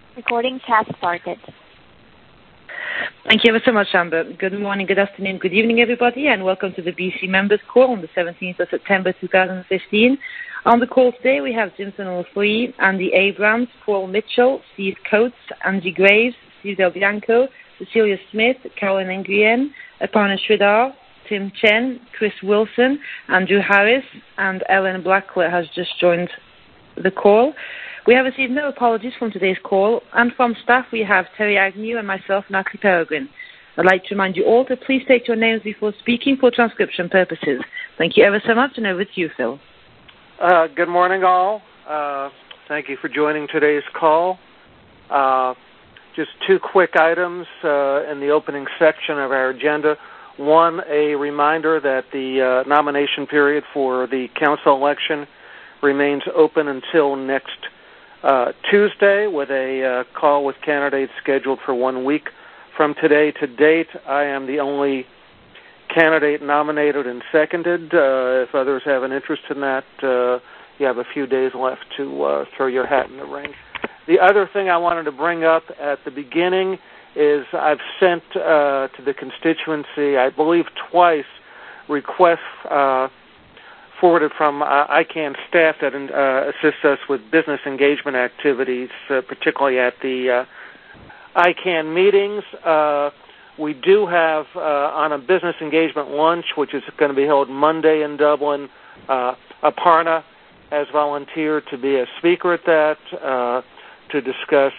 Recordings have started. Thank you ever so much, Amber. Good morning, good afternoon, good evening, everybody, and welcome to the BC Members Call on the 17th of September 2015. On the call today, we have Jimson Olfoy, Andy Abrams, Paul Mitchell, Steve Coates, Angie Graves, Steve Del Bianco, Cecilia Smith, Caroline Nguyen, Aparna Sridhar, Tim Chen, Chris Wilson, Andrew Harris, and Ellen Blackwood has just joined the call. We have received no apologies from today's call, and from staff we have Terry Agnew and myself, Natalie Peregrine. I'd like to remind you all to please state your names before speaking for transcription purposes. Thank you ever so much, and over to you, Phil. Good morning, all. Thank you for joining today's call. Just two quick items in the opening section of our agenda. One, a reminder that the nomination period for the council election remains open until next Tuesday, with a call with candidates scheduled for 1 week from today. To date, I am the only candidate nominated and seconded. If others have an interest in that, you have a few days left to throw your hat in the ring. The other thing I wanted to bring up at the beginning is I've sent to the constituency, I believe twice, requests forwarded from ICANN staff that assists us with business engagement activities, particularly at the ICANN meetings. We do have on a business engagement lunch, which is going to be held Monday in Dublin, Aparna has volunteered to be a speaker at that to discuss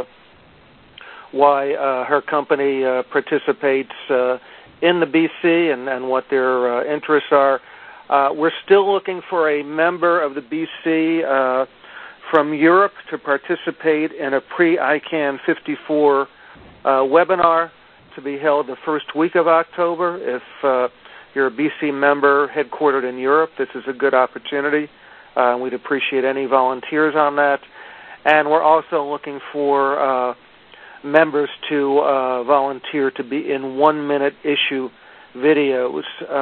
why her company participates in the BC and what their interests are. We're still looking for a member of the BC from Europe to participate in a pre-ICANN 54 webinar to be held the first week of October. If you're a BC member headquartered in Europe, this is a good opportunity. We'd appreciate any volunteers on that. And we're also looking for members to volunteer to be in 1-minute issue videos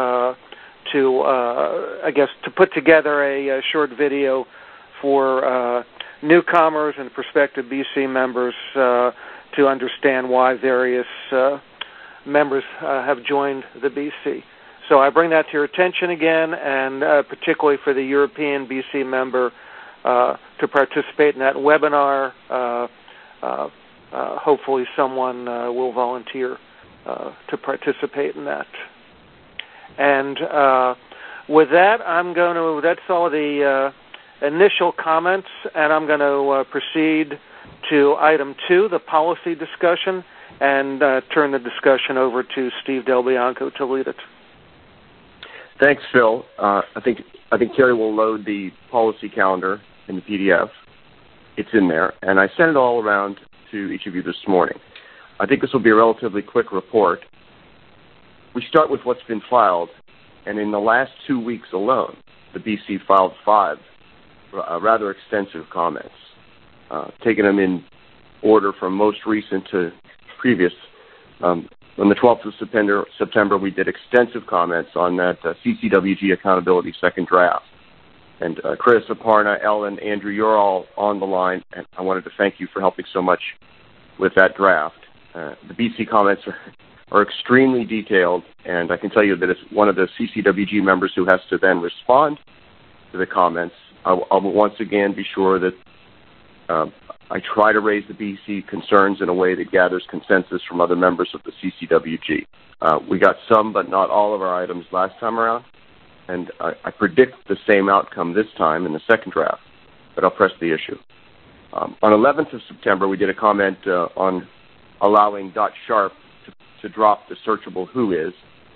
to put together a short video for newcomers and prospective BC members to understand why various members have joined the BC. So I bring that to your attention again, and particularly for the European BC member to participate in that webinar. Hopefully someone will volunteer to participate in that. And with that, that's all the initial comments, and I'm going to proceed to item 2, the policy discussion, and turn the discussion over to Steve Del Bianco to lead it. Thanks, Phil. I think Terry will load the policy calendar in the PDF. It's in there, and I sent it all around to each of you this morning. I think this will be a relatively quick report. We start with what's been filed, and in the last 2 weeks alone, the BC filed 5 rather extensive comments, taking them in order from most recent to previous. On the 12th of September, we did extensive comments on that CCWG accountability second draft. And Chris, Aparna, Ellen, Andrew, you're all on the line, and I wanted to thank you for helping so much with that draft. The BC comments are extremely detailed, and I can tell you that as one of the CCWG members who has to then respond to the comments, I'll once again be sure that I try to raise the BC concerns in a way that gathers consensus from other members of the CCWG. We got some, but not all of our items last time around, and I predict the same outcome this time in the second draft, but I'll press the issue. On 11th of September, we did a comment on allowing .sharp to drop the searchable who is.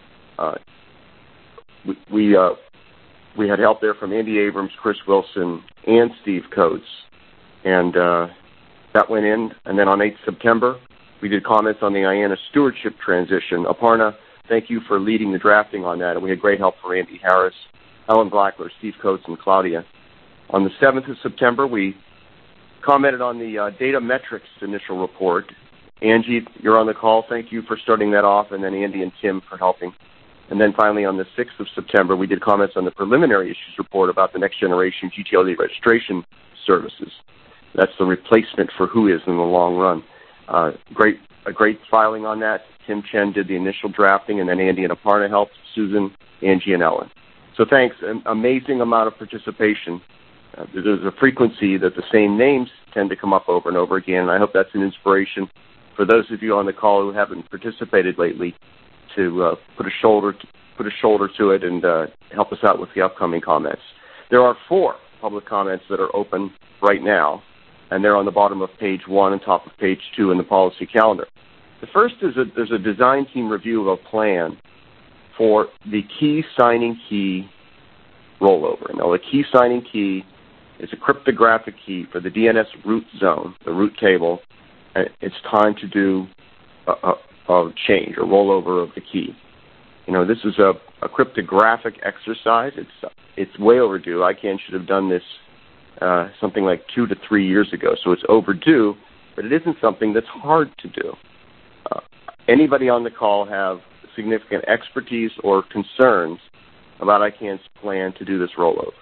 We had help there from Andy Abrams, Chris Wilson, and Steve Coates, and that went in. And then on 8th September, we did comments on the IANA stewardship transition. Aparna, thank you for leading the drafting on that, and we had great help from Andy Harris, Ellen Blackler, Steve Coates, and Claudia. On the 7th of September, we commented on the data metrics initial report. Angie, you're on the call. Thank you for starting that off, and then Andy and Tim for helping. And then finally, on the 6th of September, we did comments on the preliminary issues report about the next generation GTLD registration services. That's the replacement for Whois in the long run. A great filing on that. Tim Chen did the initial drafting, and then Andy and Aparna helped, Susan, Angie, and Ellen. So thanks. An amazing amount of participation. There's a frequency that the same names tend to come up over and over again, and I hope that's an inspiration for those of you on the call who haven't participated lately to put a shoulder to it and help us out with the upcoming comments. There are 4 public comments that are open right now, and they're on the bottom of page 1 and top of page 2 in the policy calendar. The first is there's a design team review of a plan for the key signing key rollover. Now, the key signing key is a cryptographic key for the DNS root zone, the root table, and it's time to do a change, a rollover of the key. This is a cryptographic exercise. It's way overdue. ICANN should have done this something like 2 to 3 years ago, so it's overdue, but it isn't something that's hard to do. Anybody on the call have significant expertise or concerns about ICANN's plan to do this rollover?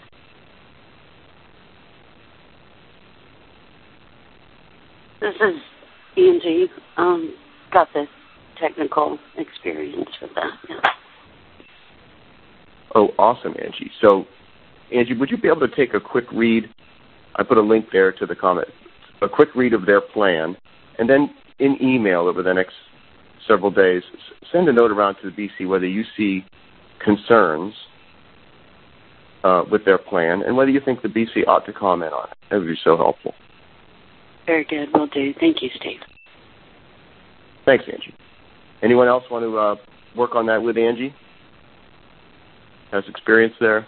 This is Angie. Got the technical experience with that. Yeah. Oh, awesome, Angie. So, Angie, would you be able to take a quick read? I put a link there to the comment. A quick read of their plan, and then in email over the next several days, send a note around to the BC whether you see concerns with their plan and whether you think the BC ought to comment on it. That would be so helpful. Very good. Will do. Thank you, Steve. Thanks, Angie. Anyone else want to work on that with Angie? Has experience there?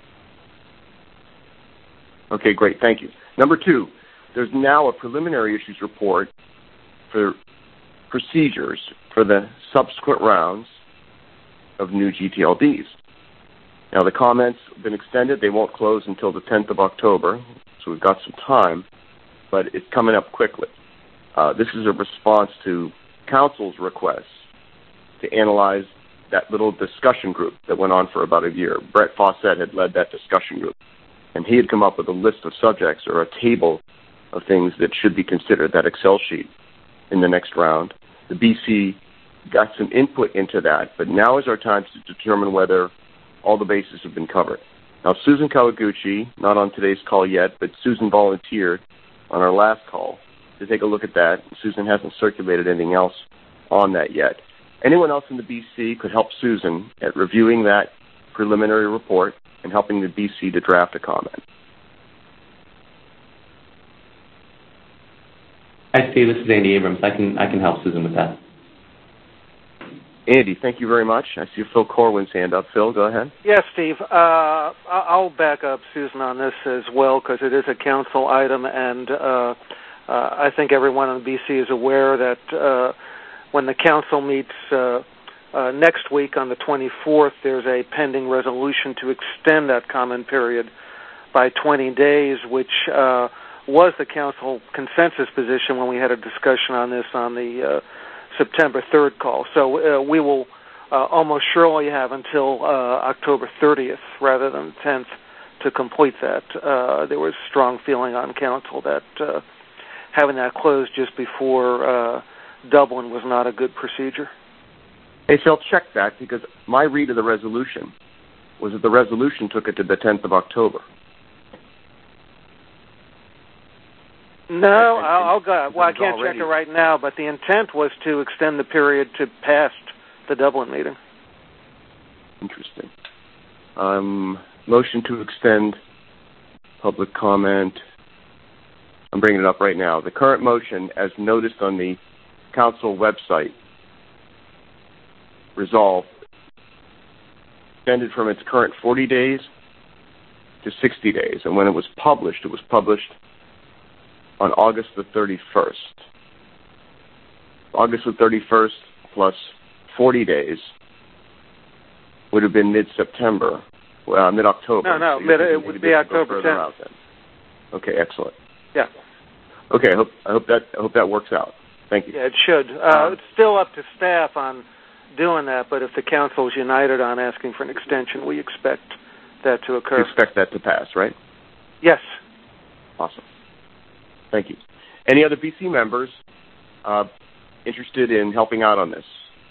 Okay, great. Thank you. Number 2, there's now a preliminary issues report for procedures for the subsequent rounds of new GTLDs. Now, the comments have been extended. They won't close until the 10th of October, so we've got some time, but it's coming up quickly. This is a response to Council's request to analyze that little discussion group that went on for about a year. Brett Fawcett had led that discussion group, and he had come up with a list of subjects or a table of things that should be considered, that Excel sheet, in the next round. The BC got some input into that, but now is our time to determine whether all the bases have been covered. Now, Susan Kawaguchi, not on today's call yet, but Susan volunteered on our last call to take a look at that. Susan hasn't circulated anything else on that yet. Anyone else in the BC could help Susan at reviewing that preliminary report and helping the BC to draft a comment. Hi, Steve. This is Andy Abrams. I can help Susan with that. Andy, thank you very much. I see Phil Corwin's hand up. Phil, go ahead. Yes, Steve. I'll back up Susan on this as well because it is a council item, and I think everyone in the BC is aware that when the council meets next week on the 24th, there's a pending resolution to extend that comment period by 20 days, which was the council consensus position when we had a discussion on this on the September 3rd call. So we will almost surely have until October 30th rather than the 10th to complete that. There was strong feeling on council that having that closed just before Dublin was not a good procedure. Hey, Phil, check that, because my read of the resolution was that the resolution took it to the 10th of October. No, I'll go. Well, I can't check it right now, but the intent was to extend the period to past the Dublin meeting. Interesting. Motion to extend public comment. I'm bringing it up right now. The current motion, as noticed on the council website, resolved, extended from its current 40 days to 60 days. And when it was published on August the 31st. August the 31st plus 40 days would have been mid-September, mid-October. No, it would be October 10th. Okay, excellent. Yeah. Okay, I hope that works out. Thank you. Yeah, it should. It's still up to staff on doing that, but if the council is united on asking for an extension, we expect that to occur. You expect that to pass, right? Yes. Awesome. Thank you. Any other BC members interested in helping out on this?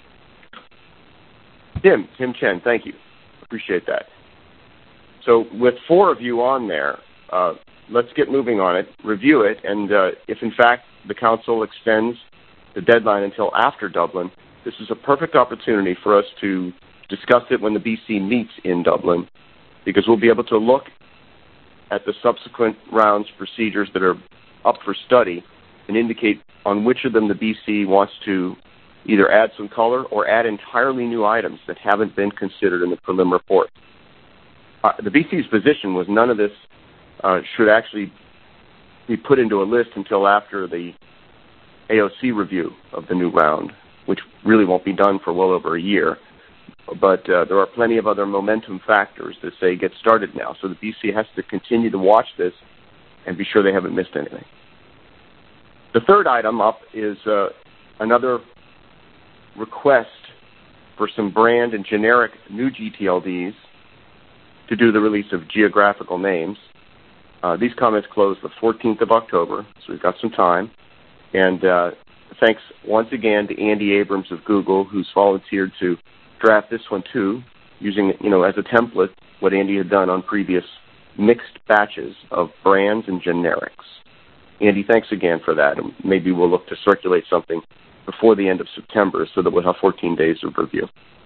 Tim Chen, thank you. Appreciate that. So with 4 of you on there, let's get moving on it, review it, and if in fact the Council extends the deadline until after Dublin, this is a perfect opportunity for us to discuss it when the BC meets in Dublin, because we'll be able to look at the subsequent rounds procedures that are up for study and indicate on which of them the BC wants to either add some color or add entirely new items that haven't been considered in the prelim report. The BC's position was none of this should actually be put into a list until after the AOC review of the new round, which really won't be done for well over a year. But there are plenty of other momentum factors that say get started now. So the BC has to continue to watch this and be sure they haven't missed anything. The third item up is another request for some brand and generic new GTLDs to do the release of geographical names. These comments close the 14th of October, so we've got some time. And thanks once again to Andy Abrams of Google, who's volunteered to draft this one too, using as a template what Andy had done on previous mixed batches of brands and generics. Andy, thanks again for that, and maybe we'll look to circulate something before the end of September so that we'll have 14 days of review.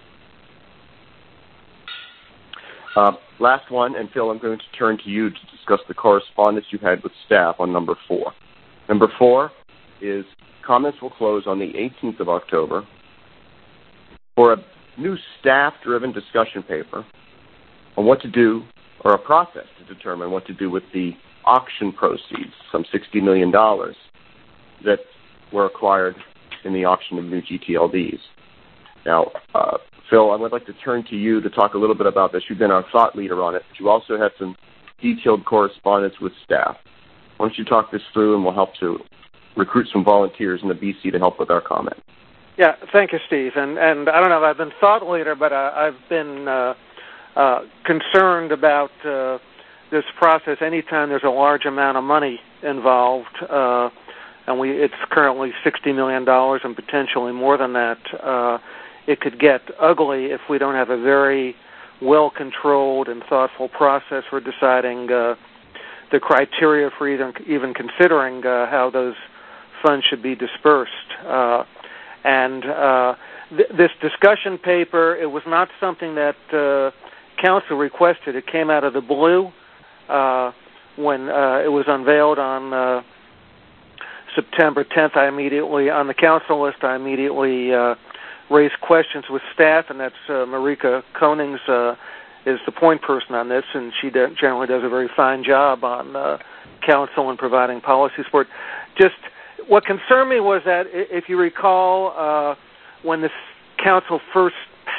Last one, and Phil, I'm going to turn to you to discuss the correspondence you had with staff on number 4. Number 4 is comments will close on the 18th of October for a new staff-driven discussion paper on what to do, or a process to determine what to do with the auction proceeds, some $60 million that were acquired in the auction of new GTLDs. Now, Phil, I would like to turn to you to talk a little bit about this. You've been our thought leader on it, but you also had some detailed correspondence with staff. Why don't you talk this through, and we'll help to recruit some volunteers in the BC to help with our comment. Yeah, thank you, Steve. And I don't know if I've been thought leader, but I've been concerned about this process anytime there's a large amount of money involved, and it's currently $60 million and potentially more than that. It could get ugly if we don't have a very well-controlled and thoughtful process for deciding the criteria for even considering how those funds should be dispersed. This discussion paper, it was not something that Council requested. It came out of the blue when it was unveiled on September 10th. On the Council list, I immediately raised questions with staff, and that's Marika Konings is the point person on this, and she generally does a very fine job on Council and providing policy support. Just what concerned me was that, if you recall, when the Council first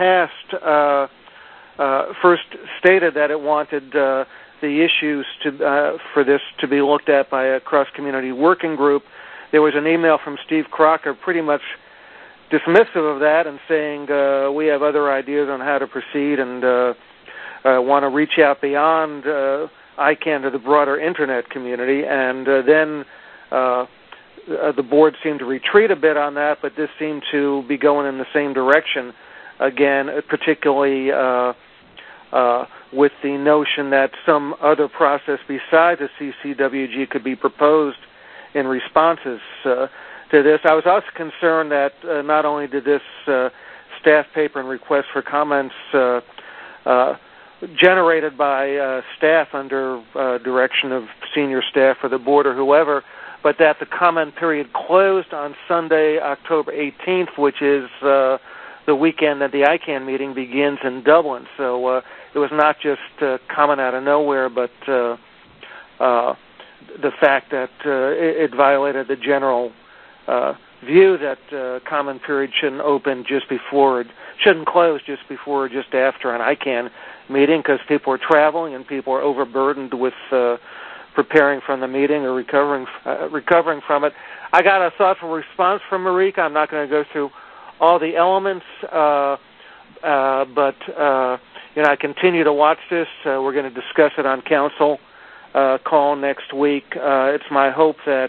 stated that it wanted the issues for this to be looked at by a cross-community working group, there was an email from Steve Crocker pretty much dismissive of that and saying we have other ideas on how to proceed and want to reach out beyond ICANN to the broader Internet community. And then the board seemed to retreat a bit on that, but this seemed to be going in the same direction again, particularly with the notion that some other process besides the CCWG could be proposed in responses to this. I was also concerned that not only did this staff paper and request for comments generated by staff under direction of senior staff for the board or whoever, but that the comment period closed on Sunday, October 18th, which is the weekend that the ICANN meeting begins in Dublin. So it was not just comment out of nowhere, but the fact that it violated the general view that comment period shouldn't close just before or just after an ICANN meeting, because people are traveling and people are overburdened with preparing from the meeting or recovering from it. I got a thoughtful response from Marika. I'm not going to go through all the elements, but I continue to watch this. We're going to discuss it on Council call next week. It's my hope that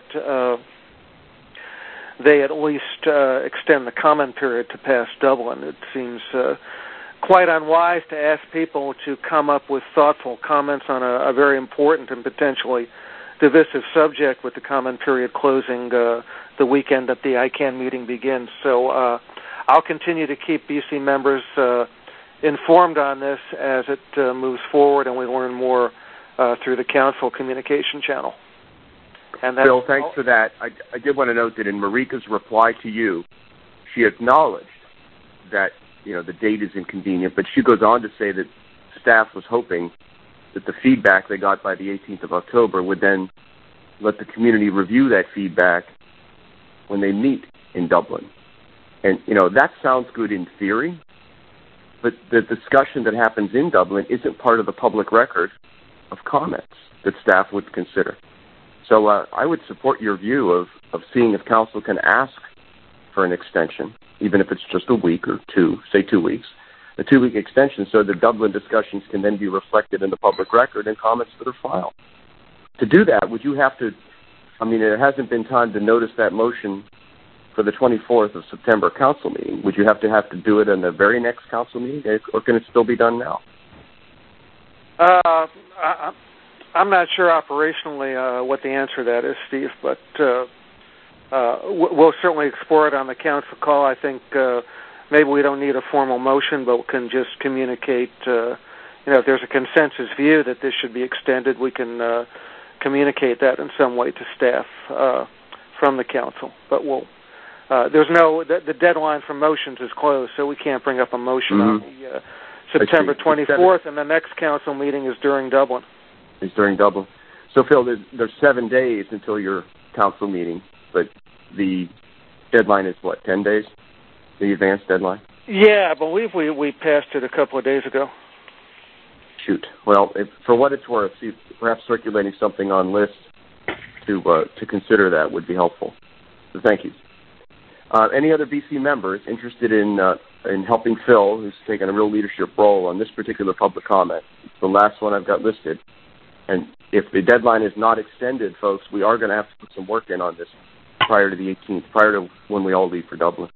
they at least extend the comment period to past Dublin. It seems quite unwise to ask people to come up with thoughtful comments on a very important and potentially divisive subject with the comment period closing the weekend that the ICANN meeting begins. So I'll continue to keep BC members informed on this as it moves forward and we learn more through the Council communication channel. And Bill, thanks for that. I did want to note that in Marika's reply to you, she acknowledged that the date is inconvenient, but she goes on to say that staff was hoping that the feedback they got by the 18th of October would then let the community review that feedback when they meet in Dublin. And, that sounds good in theory, but the discussion that happens in Dublin isn't part of the public record of comments that staff would consider. So I would support your view of seeing if Council can ask for an extension, even if it's just a week or two, say 2 weeks, a 2-week extension so the Dublin discussions can then be reflected in the public record and comments that are filed. To do that, would you have to, it hasn't been time to notice that motion for the 24th of September Council meeting. Would you have to do it in the very next Council meeting, or can it still be done now? I'm not sure operationally what the answer to that is, Steve, but we'll certainly explore it on the Council call. I think maybe we don't need a formal motion, but we can just communicate, if there's a consensus view that this should be extended, we can communicate that in some way to staff from the Council. But the deadline for motions is closed, so we can't bring up a motion on the September 24th, and the next Council meeting is during Dublin. It's during Dublin. So, Phil, there's 7 days until your Council meeting, but the deadline is, 10 days? The advance deadline? Yeah, I believe we passed it a couple of days ago. Shoot. Well, for what it's worth, perhaps circulating something on lists to consider that would be helpful. So thank you. Any other BC members interested in helping Phil, who's taken a real leadership role on this particular public comment? It's the last one I've got listed. And if the deadline is not extended, folks, we are going to have to put some work in on this prior to the 18th, prior to when we all leave for Dublin.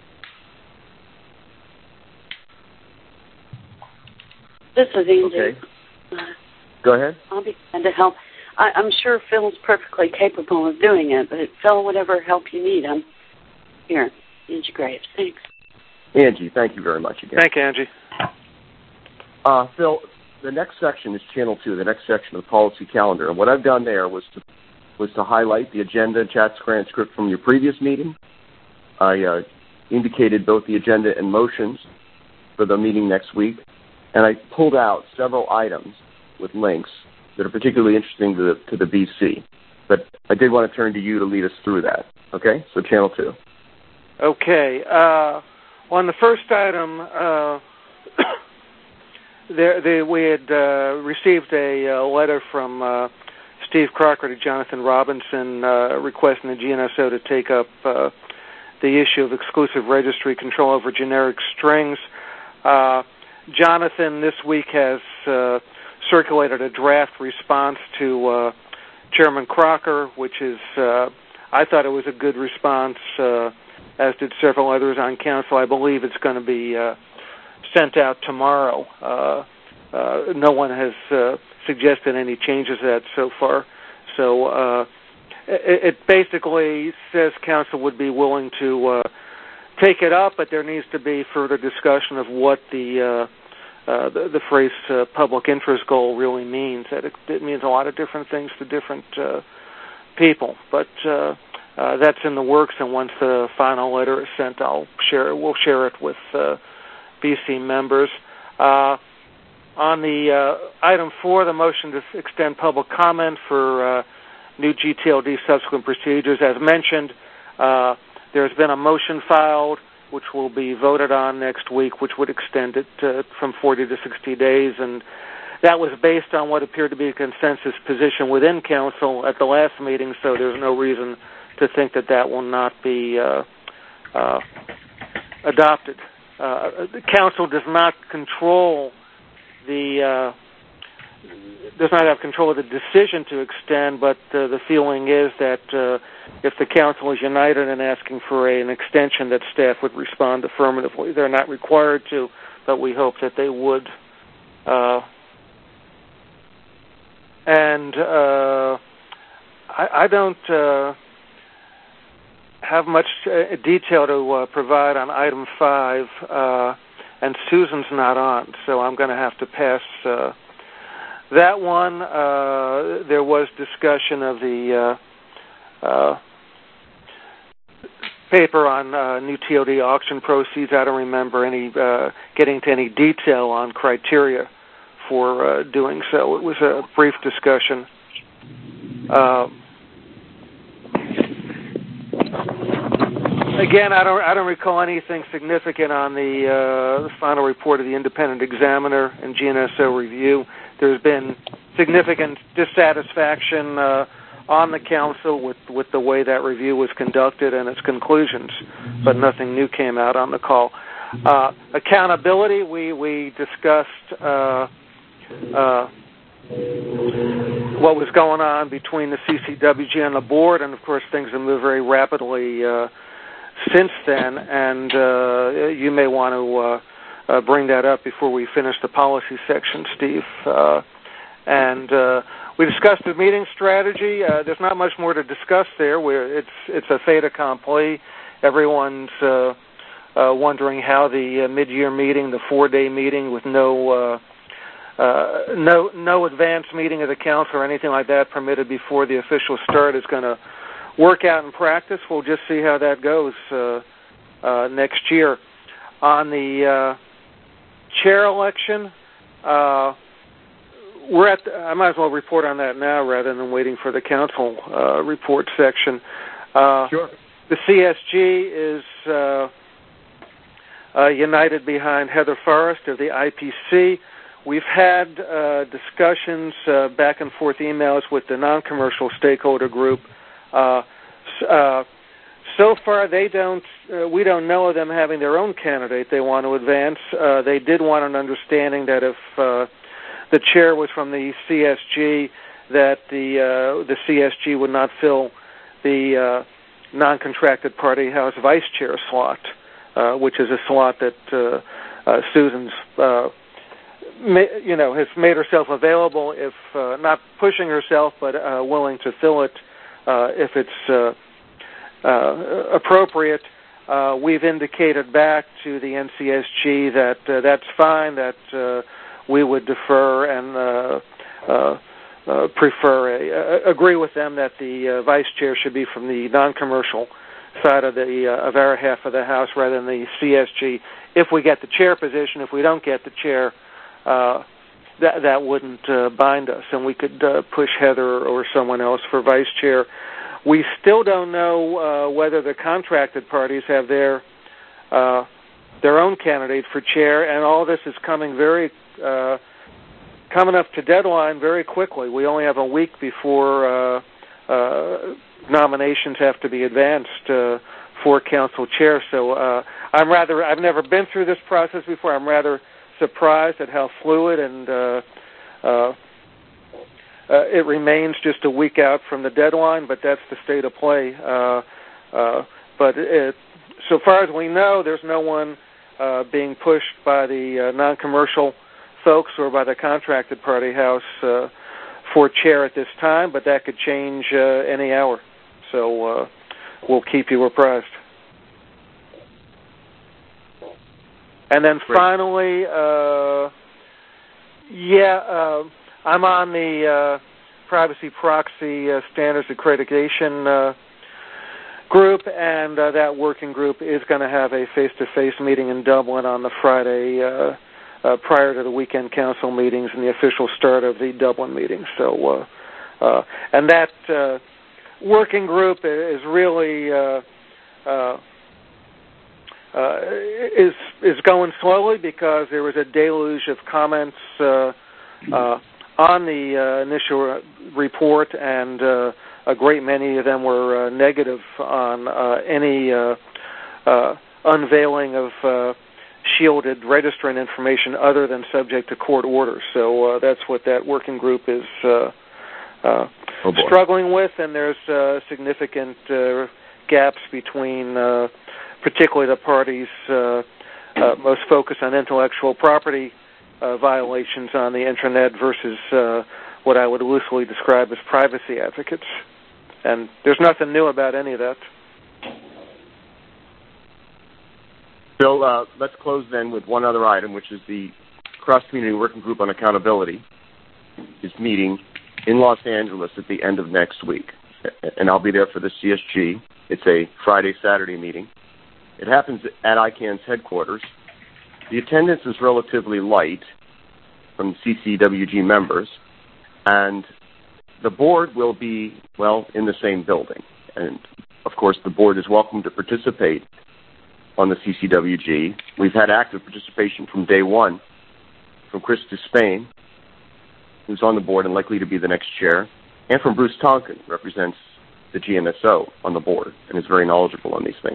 This is Angie. Okay. Go ahead. I'll be glad to help. I'm sure Phil's perfectly capable of doing it, but Phil, whatever help you need, I'm here. Angie Graves. Thanks. Angie, thank you very much again. Thank you, Angie. Phil, the next section is Channel 2, the next section of the policy calendar. And what I've done there was to highlight the agenda and chat transcript from your previous meeting. I indicated both the agenda and motions for the meeting next week. And I pulled out several items with links that are particularly interesting to the BC. But I did want to turn to you to lead us through that. Okay? So Channel 2. Okay. On the first item, we had received a letter from Steve Crocker to Jonathan Robinson requesting the GNSO to take up the issue of exclusive registry control over generic strings. Jonathan this week has circulated a draft response to Chairman Crocker, which is, I thought it was a good response, as did several others on Council. I believe it's going to be sent out tomorrow. No one has suggested any changes to that so far. So it basically says Council would be willing to take it up, but there needs to be further discussion of what the phrase public interest goal really means. That it means a lot of different things to different people, but that's in the works, and once the final letter is sent, we'll share it with BC members. On the item 4, the motion to extend public comment for new GTLD subsequent procedures, as mentioned, there's been a motion filed which will be voted on next week, which would extend it from 40 to 60 days, and that was based on what appeared to be a consensus position within Council at the last meeting, so there's no reason to think that will not be adopted. The Council does not control the does not have control of the decision to extend, but the feeling is that if the council is united in asking for an extension, that staff would respond affirmatively. They're not required to, but we hope that they would. I don't have much detail to provide on item 5, and Susan's not on, so I'm going to have to pass that one. There was discussion of the paper on new TOD auction proceeds. I don't remember any getting to any detail on criteria for doing so. It was a brief discussion. Again, I don't recall anything significant on the final report of the independent examiner and GNSO review. There's been significant dissatisfaction on the council with the way that review was conducted and its conclusions, but nothing new came out on the call. Accountability, we discussed what was going on between the CCWG and the board, and of course things have moved very rapidly since then, and you may want to bring that up before we finish the policy section, Steve. We discussed the meeting strategy. There's not much more to discuss there. It's a fait accompli. Everyone's wondering how the mid-year meeting, the 4-day meeting with no advance meeting of the council or anything like that permitted before the official start is going to work out in practice. We'll just see how that goes next year. On the chair election, I might as well report on that now rather than waiting for the council report section. Sure. The CSG is united behind Heather Forrest of the IPC. We've had discussions, back and forth emails with the non-commercial stakeholder group. So far, we don't know of them having their own candidate they want to advance. They did want an understanding that if the chair was from the CSG, that the CSG would not fill the non-contracted party house vice chair slot, which is a slot that Susan's has made herself available, if not pushing herself, but willing to fill it if it's appropriate. We've indicated back to the NCSG that that's fine, that we would defer and agree with them that the vice chair should be from the non-commercial side of our half of the house rather than the CSG. If we get the chair position, if we don't get the chair, that wouldn't bind us, and we could push Heather or someone else for vice chair. We still don't know whether the contracted parties have their own candidate for chair, and all this is coming up to deadline very quickly. We only have a week before nominations have to be advanced for council chair. So I've never been through this process before. I'm rather surprised at how fluid and it remains just a week out from the deadline, but that's the state of play. But so far as we know, there's no one being pushed by the non-commercial folks or by the contracted party house for chair at this time, but that could change any hour. So we'll keep you apprised. And then finally, I'm on the Privacy Proxy Standards Accreditation group, and that working group is going to have a face-to-face meeting in Dublin on the Friday prior to the weekend council meetings and the official start of the Dublin meeting. So, and that working group is really is going slowly because there was a deluge of comments on the initial report, and a great many of them were negative on any unveiling of shielded registrant information other than subject to court orders. So that's what that working group is struggling with, and there's significant gaps between particularly the parties most focused on intellectual property violations on the Intranet versus what I would loosely describe as privacy advocates. And there's nothing new about any of that. Bill, let's close then with one other item, which is the Cross-Community Working Group on Accountability is meeting in Los Angeles at the end of next week. And I'll be there for the CSG. It's a Friday-Saturday meeting. It happens at ICANN's headquarters. The attendance is relatively light from CCWG members, and the board will be, well, in the same building. And, of course, the board is welcome to participate on the CCWG. We've had active participation from day one from Chris Despain, who's on the board and likely to be the next chair, and from Bruce Tonkin, who represents the GMSO on the board and is very knowledgeable on these things.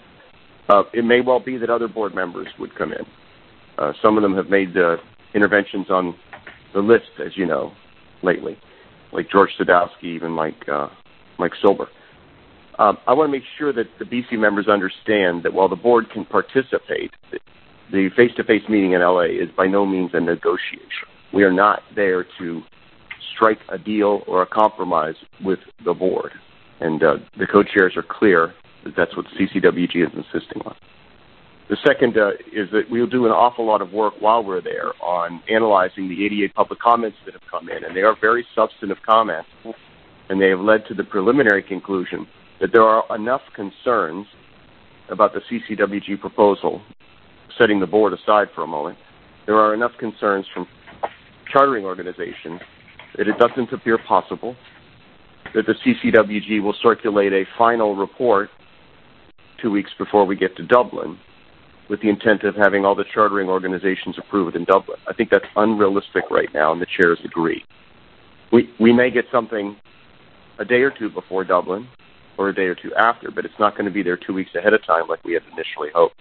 It may well be that other board members would come in. Some of them have made interventions on the list, as you know, lately, like George Sadowski, even Mike Silber. I want to make sure that the BC members understand that while the board can participate, the face-to-face meeting in LA is by no means a negotiation. We are not there to strike a deal or a compromise with the board. And the co-chairs are clear that that's what CCWG is insisting on. The second is that we'll do an awful lot of work while we're there on analyzing the 88 public comments that have come in, and they are very substantive comments, and they have led to the preliminary conclusion that there are enough concerns about the CCWG proposal, setting the board aside for a moment, there are enough concerns from chartering organizations that it doesn't appear possible that the CCWG will circulate a final report 2 weeks before we get to Dublin with the intent of having all the chartering organizations approve it in Dublin. I think that's unrealistic right now, and the chairs agree. We may get something a day or two before Dublin or a day or two after, but it's not going to be there 2 weeks ahead of time like we had initially hoped.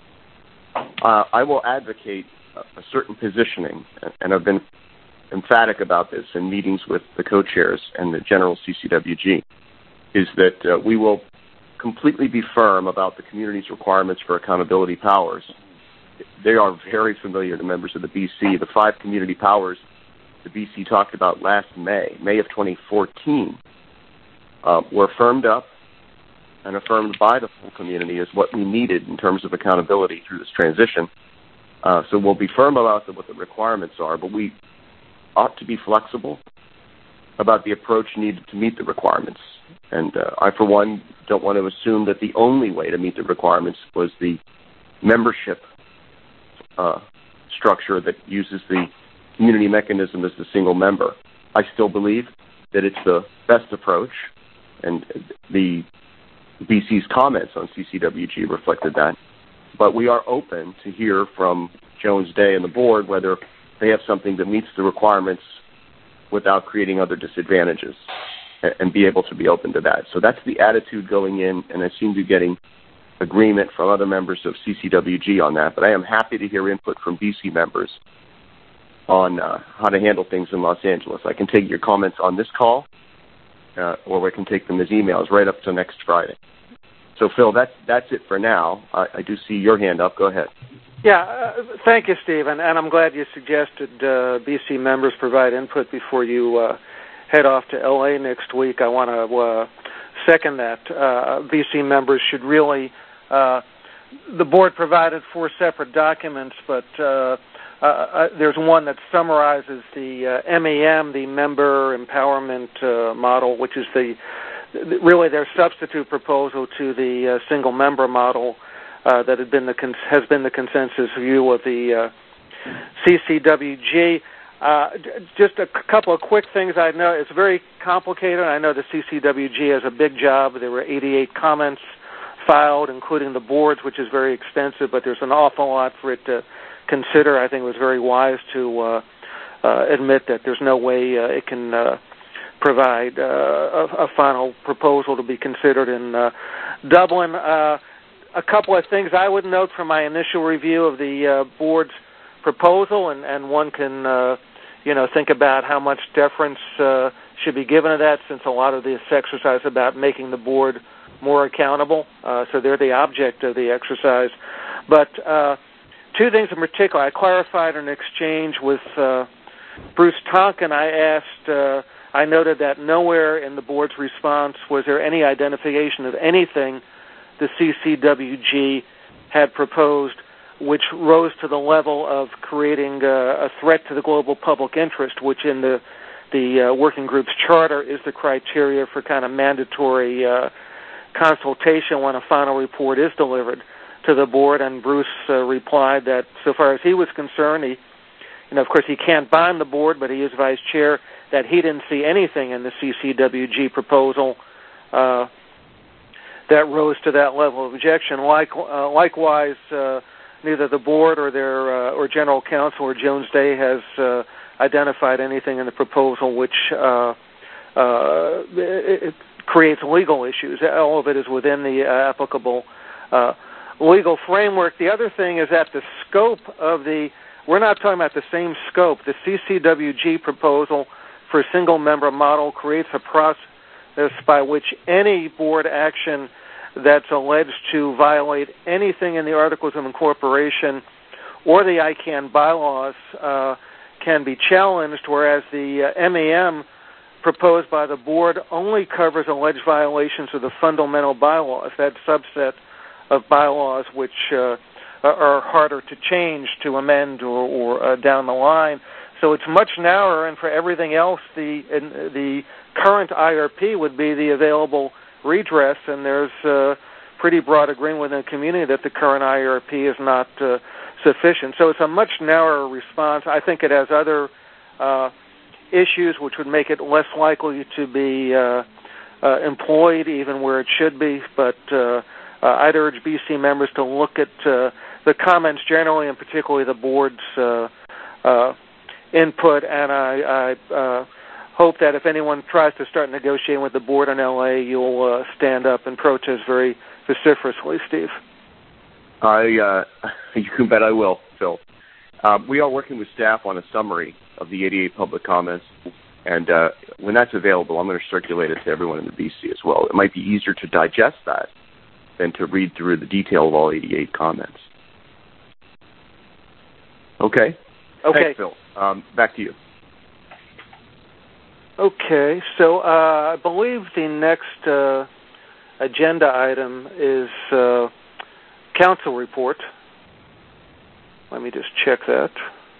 I will advocate a certain positioning, and I've been emphatic about this in meetings with the co-chairs and the general CCWG, is that we will completely be firm about the community's requirements for accountability powers. They are very familiar to members of the BC. The 5 community powers the BC talked about last May of 2014, were firmed up and affirmed by the full community as what we needed in terms of accountability through this transition. So we'll be firm about what the requirements are, but we ought to be flexible about the approach needed to meet the requirements. And I, for one, don't want to assume that the only way to meet the requirements was the membership structure that uses the community mechanism as the single member. I still believe that it's the best approach, and the BC's comments on CCWG reflected that. But we are open to hear from Jones Day and the board whether they have something that meets the requirements without creating other disadvantages, and be able to be open to that. So that's the attitude going in, and I seem to be getting agreement from other members of CCWG on that. But I am happy to hear input from BC members on how to handle things in Los Angeles. I can take your comments on this call, or I can take them as emails right up to next Friday. So, Phil, that's it for now. I do see your hand up. Go ahead. Yeah, thank you, Steve, and I'm glad you suggested BC members provide input before you head off to L.A. next week. I want to second that. BC members should really, the board provided 4 separate documents, but there's one that summarizes the MEM, the Member Empowerment Model, which is really their substitute proposal to the single member model that has been the consensus view of the CCWG. Just a couple of quick things I know. It's very complicated. I know the CCWG has a big job. There were 88 comments filed, including the board's, which is very extensive, but there's an awful lot for it to consider. I think it was very wise to admit that there's no way it can provide a final proposal to be considered in Dublin. A couple of things I would note from my initial review of the board's proposal, and one can, think about how much deference should be given to that, since a lot of this exercise is about making the board more accountable. So they're the object of the exercise. But two things in particular. I clarified in exchange with Bruce Tonkin. I noted that nowhere in the board's response was there any identification of anything the CCWG had proposed which rose to the level of creating a threat to the global public interest, which in the working group's charter is the criteria for kind of mandatory consultation when a final report is delivered to the board. And Bruce replied that so far as he was concerned, of course he can't bind the board, but he is vice chair, that he didn't see anything in the CCWG proposal that rose to that level of objection. Likewise, neither the board or general counsel or Jones Day has identified anything in the proposal which it creates legal issues. All of it is within the applicable legal framework. The other thing is that the scope of we're not talking about the same scope. The CCWG proposal for a single-member model creates a process by which any board action that's alleged to violate anything in the Articles of Incorporation or the ICANN bylaws can be challenged, whereas the MEM proposed by the board only covers alleged violations of the fundamental bylaws, that subset of bylaws which are harder to change, to amend, or down the line. So it's much narrower, and for everything else, the current IRP would be the available redress, and there's pretty broad agreement within the community that the current IRP is not sufficient. So it's a much narrower response. I think it has other issues which would make it less likely to be employed even where it should be, but I'd urge BC members to look at the comments generally, and particularly the board's input, and I hope that if anyone tries to start negotiating with the board in LA, you'll stand up and protest very vociferously, Steve. You can bet I will, Phil. We are working with staff on a summary of the 88 public comments, and when that's available, I'm going to circulate it to everyone in the BC as well. It might be easier to digest that than to read through the detail of all 88 comments. Okay. Thanks, Phil. Back to you. Okay, so I believe the next agenda item is council report. Let me just check that.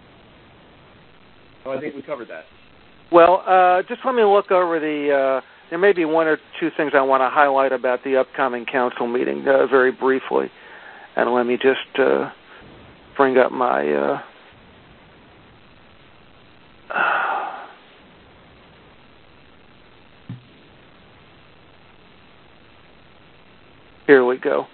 Oh, I think we covered that. Well, just let me look over there may be one or two things I want to highlight about the upcoming council meeting very briefly. And let me just bring up my... Here we go.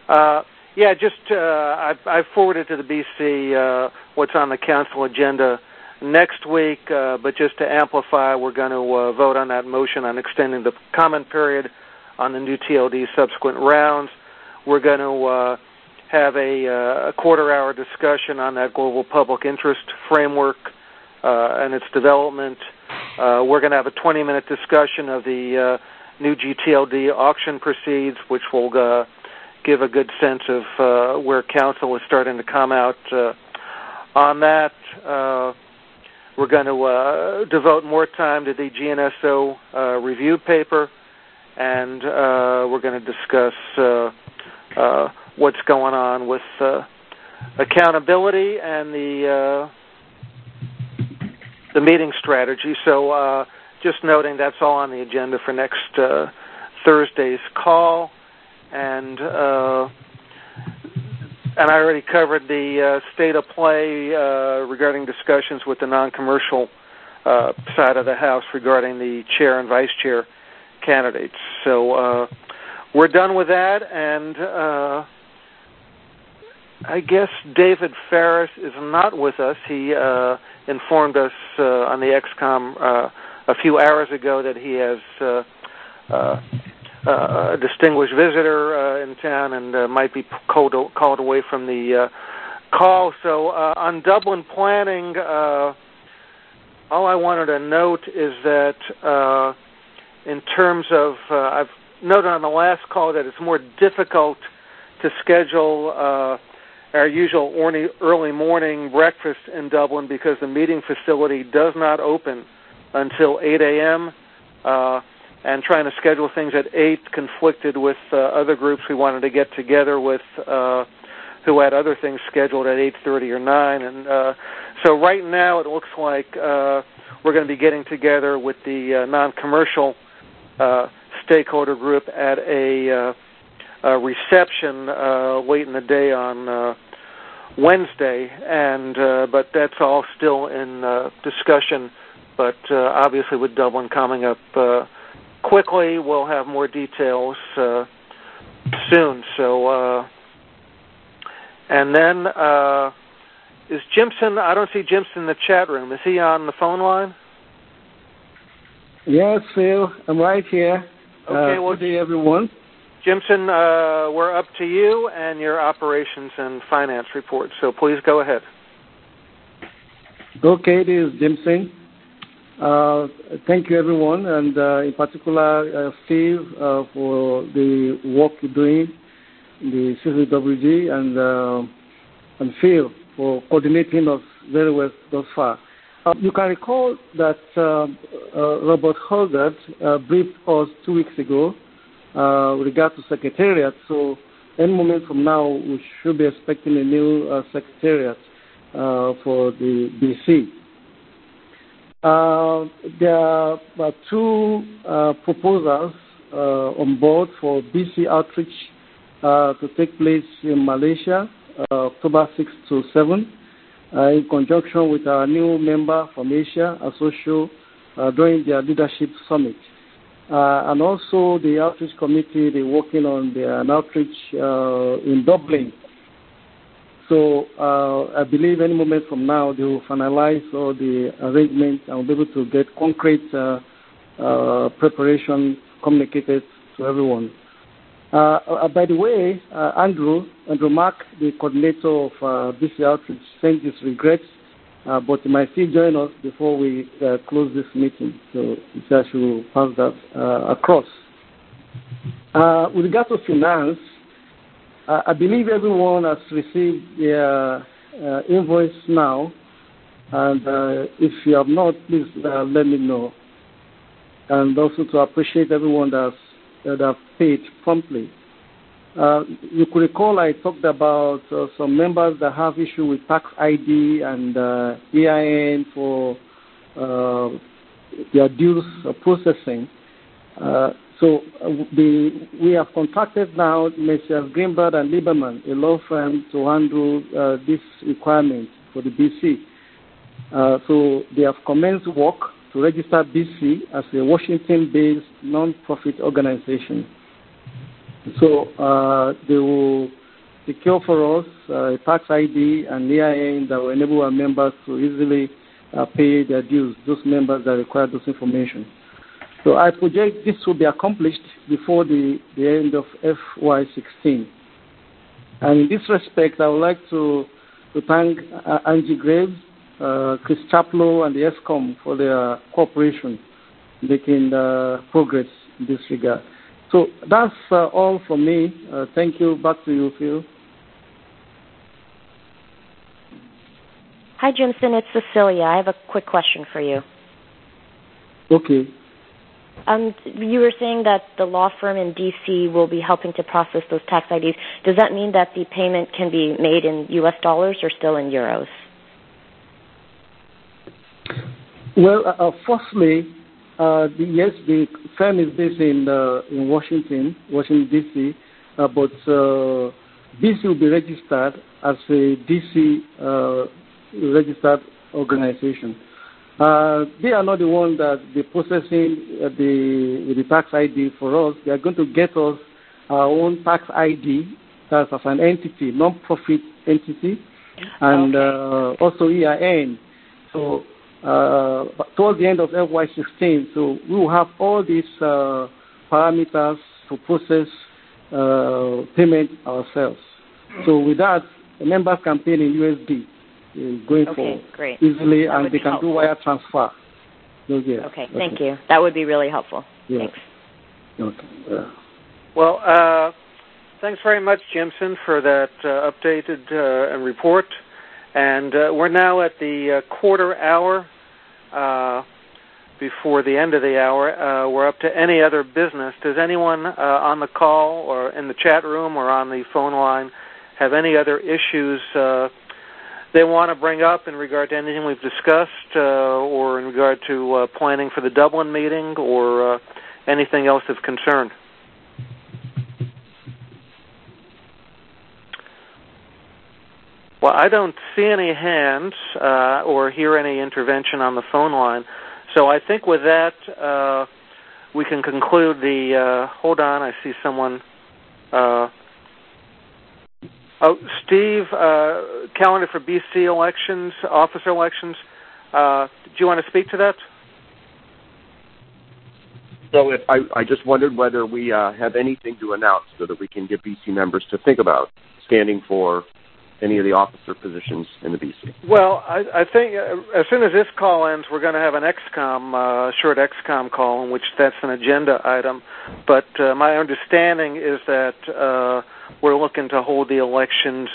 I forwarded to the BC what's on the council agenda next week, but just to amplify, we're going to vote on that motion on extending the comment period on the new TLD subsequent rounds. We're going to have a quarter-hour discussion on that global public interest framework and its development. We're going to have a 20-minute discussion of the new GTLD auction proceeds, which will give a good sense of where council is starting to come out on that. We're going to devote more time to the GNSO review paper, and we're going to discuss what's going on with accountability and the meeting strategy. So just noting that's all on the agenda for next Thursday's call. And I already covered the state of play regarding discussions with the non-commercial side of the House regarding the chair and vice chair candidates. So we're done with that, and I guess David Ferris is not with us. He informed us on the XCOM a few hours ago that he has a distinguished visitor in town and might be called away from the call. So on Dublin planning, all I wanted to note is that in terms of, I've noted on the last call that it's more difficult to schedule our usual early morning breakfast in Dublin because the meeting facility does not open until 8 a.m., and trying to schedule things at 8 conflicted with other groups we wanted to get together with who had other things scheduled at 8:30 or 9. And so right now it looks like we're going to be getting together with the non-commercial stakeholder group at a reception late in the day on Wednesday, and but that's all still in discussion. But obviously with Dublin coming up quickly, we'll have more details soon. So, and then is Jimson? I don't see Jimson in the chat room. Is he on the phone line? Yes, Phil. I'm right here. Okay, well, good day, everyone. Jimson, we're up to you and your operations and finance report. So please go ahead. Okay, this is Jimson. Thank you, everyone, and in particular, Steve, for the work you're doing, the CCWG, and Phil for coordinating us very well thus far. You can recall that Robert Hogarth briefed us 2 weeks ago with regard to Secretariat. So any moment from now, we should be expecting a new Secretariat for the BC. There are 2 proposals on board for BC outreach to take place in Malaysia, October 6 to 7, in conjunction with our new member from Asia, Associo, during their leadership summit. And also the outreach committee, they're working on an outreach in Dublin. So I believe any moment from now they will finalize all the arrangements and will be able to get concrete preparation communicated to everyone. By the way, Andrew Mark, the coordinator of BC Outreach, sent his regrets, but he might still join us before we close this meeting. So I should pass that across. With regard to finance, I believe everyone has received their invoice now, and if you have not, please let me know. And also to appreciate everyone that have paid promptly. You could recall I talked about some members that have issue with tax ID and EIN for their dues processing. So we have contacted now Messrs. Greenberg and Lieberman, a law firm, to handle this requirement for the BC. So they have commenced work to register BC as a Washington-based non-profit organization. So they will secure for us a tax ID and EIN that will enable our members to easily pay their dues, those members that require those information. So I project this will be accomplished before the end of FY16. And in this respect, I would like to thank Angie Graves, Chris Chaplow, and the ESCOM for their cooperation, making progress in this regard. So that's all from me. Thank you. Back to you, Phil. Hi, Jimson. It's Cecilia. I have a quick question for you. Okay. You were saying that the law firm in D.C. will be helping to process those tax IDs. Does that mean that the payment can be made in U.S. dollars or still in euros? Well, firstly, yes, the firm is based in Washington, D.C., but BC will be registered as a D.C. registered organization. They are not the one that they're processing the tax ID for us. They are going to get us our own tax ID, that's as an entity, non-profit entity, and also EIN. So towards the end of FY16, so we will have all these parameters to process payment ourselves. So with that, the members can pay in USD going forward great. easily, and they can do wire transfer. So, yes. Okay, thank you. That would be really helpful. Yeah. Thanks. Okay. Well, thanks very much, Jimson, for that updated report. And we're now at the quarter hour. Before the end of the hour, we're up to any other business. Does anyone on the call or in the chat room or on the phone line have any other issues they want to bring up in regard to anything we've discussed or in regard to planning for the Dublin meeting or anything else of concern? Well, I don't see any hands or hear any intervention on the phone line. So I think with that, we can conclude the... hold on, I see someone... Steve, calendar for BC elections, officer elections. Do you want to speak to that? So I just wondered whether we have anything to announce so that we can get BC members to think about standing for any of the officer positions in the BC. Well, I think as soon as this call ends, we're going to have an XCOM, short XCOM call in which that's an agenda item. But my understanding is that we're looking to hold the elections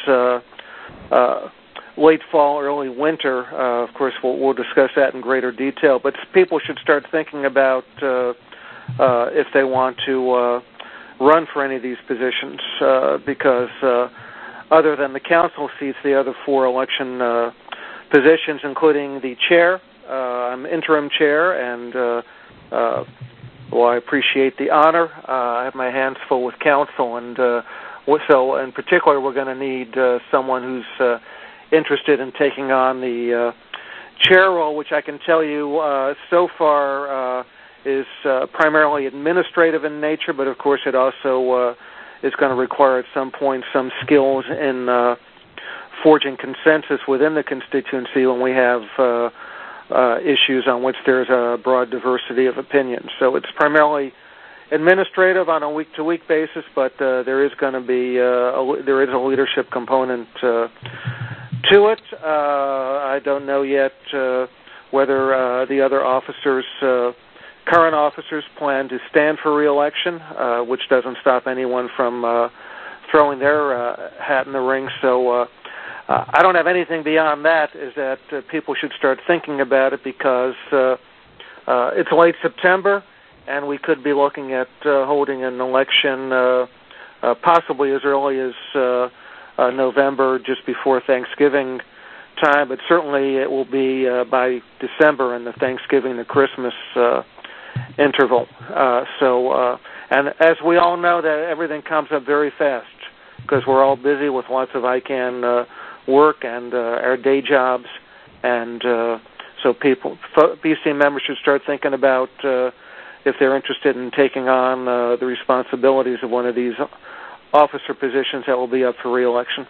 late fall, early winter. Of course, we'll discuss that in greater detail. But people should start thinking about if they want to run for any of these positions because other than the council seats, the other four election positions, including the chair, I'm interim chair, and well, I appreciate the honor. I have my hands full with council, and so in particular, we're going to need someone who's interested in taking on the chair role, which I can tell you so far is primarily administrative in nature, but of course it also is going to require at some point some skills in forging consensus within the constituency when we have issues on which there's a broad diversity of opinions. So it's primarily administrative on a week-to-week basis, but there is going to be there is a leadership component to it. I don't know yet whether the other officers, current officers, plan to stand for re-election, which doesn't stop anyone from throwing their hat in the ring. So I don't have anything beyond that, is that people should start thinking about it because it's late September, and we could be looking at holding an election possibly as early as November, just before Thanksgiving time, but certainly it will be by December in the Thanksgiving to Christmas interval. And as we all know, that everything comes up very fast because we're all busy with lots of ICANN work and our day jobs, and so BC members should start thinking about if they're interested in taking on the responsibilities of one of these officer positions that will be up for re-election.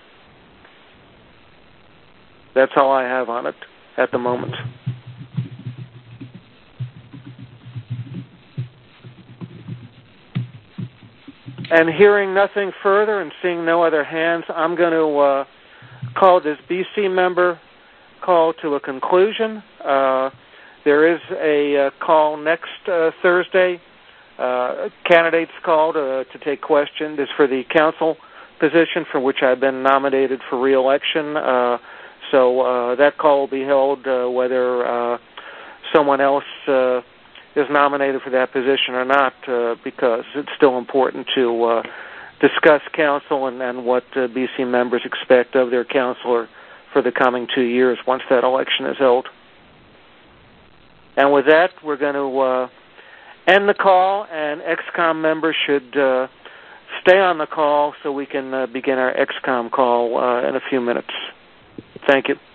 That's all I have on it at the moment. And hearing nothing further and seeing no other hands, I'm going to call this BC member call to a conclusion. There is a call next Thursday, candidates call to take questions. This is for the council position for which I've been nominated for re-election. So that call will be held whether someone else is nominated for that position or not, because it's still important to discuss council and what BC members expect of their councilor for the coming 2 years once that election is held. And with that, we're going to end the call, and XCOM members should stay on the call so we can begin our XCOM call in a few minutes. Thank you.